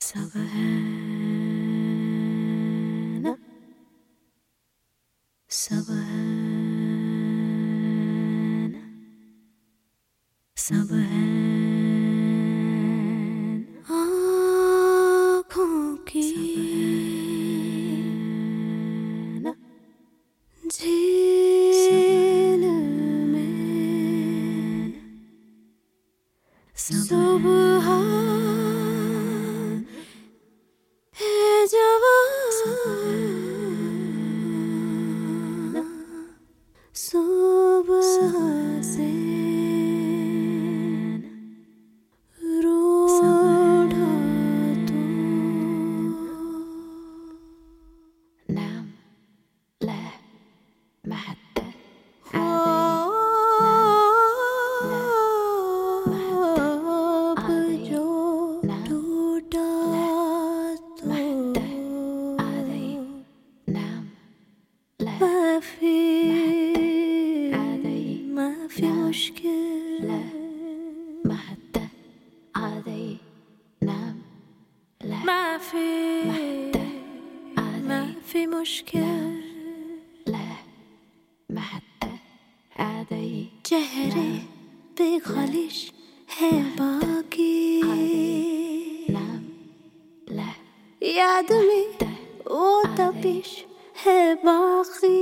सब है ना, सब है ना, सब है आँखों की ना झील में सुबह है जवान, सुबह से रूठा तू नाम ले महत्ता माफी मुश्किल महत्ता आदि नाम माफी मुश्किल महत्ता आदि चेहरे पे खालिश है बाकी याद में वो तपिश है बाकी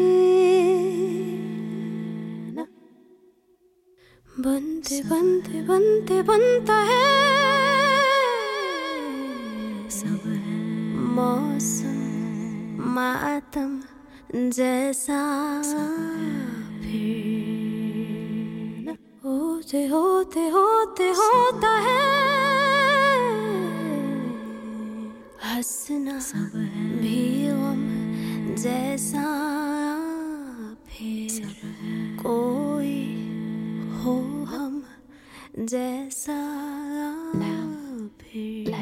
बनते बनते बनते बनता है सब है मौसम मातम जैसा फिर होते होते होते होता है हंसना भी गम जैसा फिर कोई हो हम जैसा फिर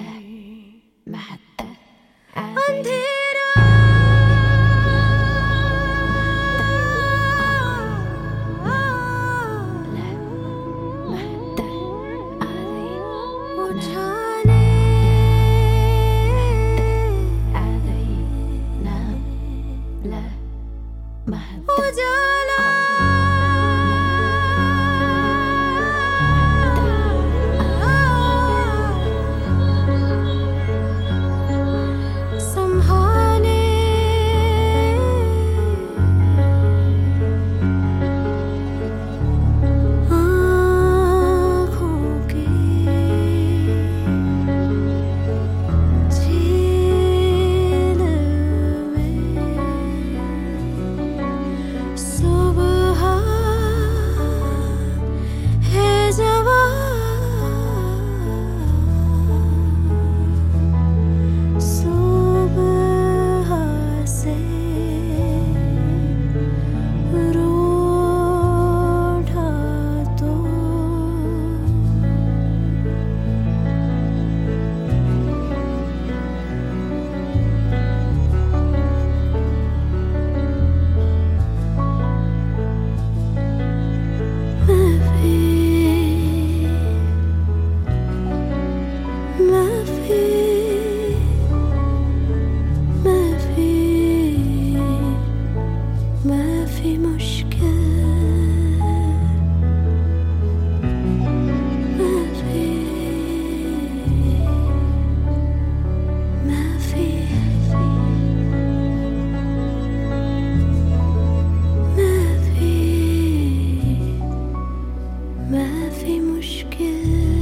अंधेरा उठाने उजाला संभाले आँखों की झील में सुबह है जवान, सुबह से रूठा तो माफी मुश्किल माफी मुश्किल